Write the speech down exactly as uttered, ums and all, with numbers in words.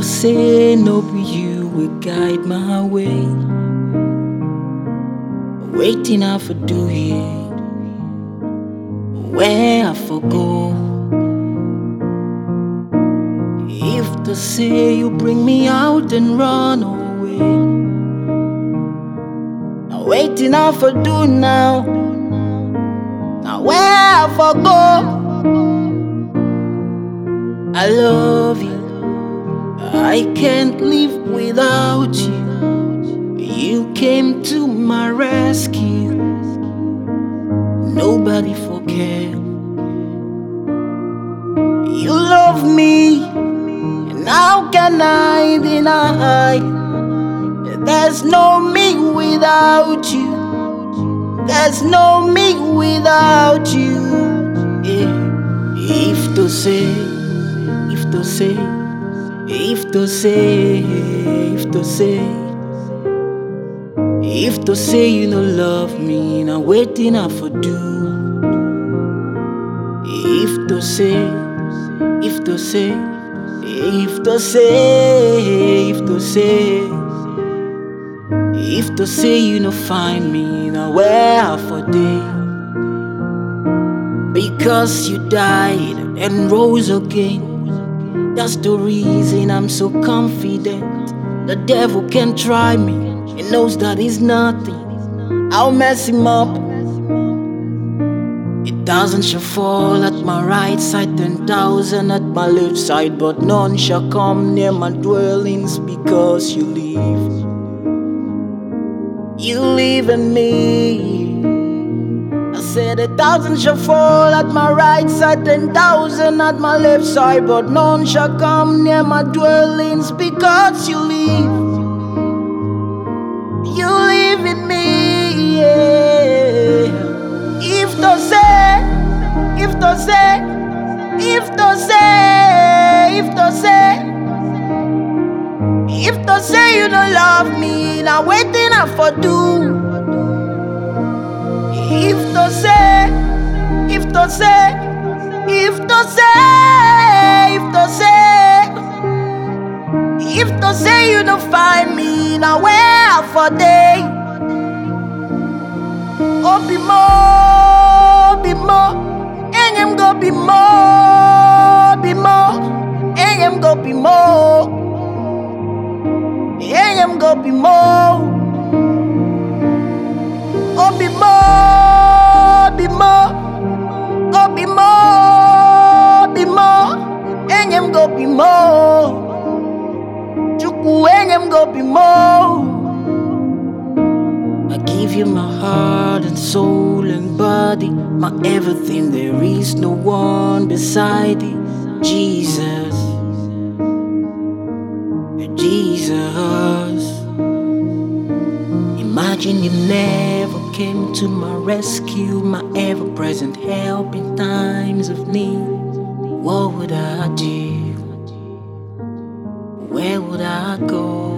say no be you will guide my way, waiting I for do it, where I for go. If to say you bring me out and run away, now waiting I for do now, now where I for go. I love you, I can't live without you. You came to my rescue, nobody forget. You love me, and how can I deny? There's no me without you. There's no me without you. Yeah. If to say, if to say, if to say, if to say, if to say you no love me, now waiting I for do. If to say, if to say, if to say, if to say, if to say you no find me, now where I for day? Because you died and rose again. That's the reason I'm so confident. The devil can't try me, he knows that he's nothing. I'll mess him up. A thousand shall fall at my right side, ten thousand at my left side, but none shall come near my dwellings because you live. You live in me. I said a thousand shall fall at my right side, ten thousand at my left side, but none shall come near my dwellings because you live. You live in me, yeah. If to say, if to say, if to say, if to say, if to say you don't love me, now waiting I for do. If to say, if to say, if to say, if to say, if to say you don't find me, now where I for day? Oh, be more, be more, and him go be more, be more, and him go be more, and him go be more. Oh, be more, be more, oh, be more, be more, and him go be more. Chuku, and him go be more. I give you my heart and soul and body, my everything. There is no one beside you, Jesus, Jesus. Imagine you never came to my rescue, my ever-present help in times of need. What would I do? Where would I go?